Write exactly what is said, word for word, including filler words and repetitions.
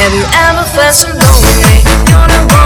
Have you ever felt so lonely? You're not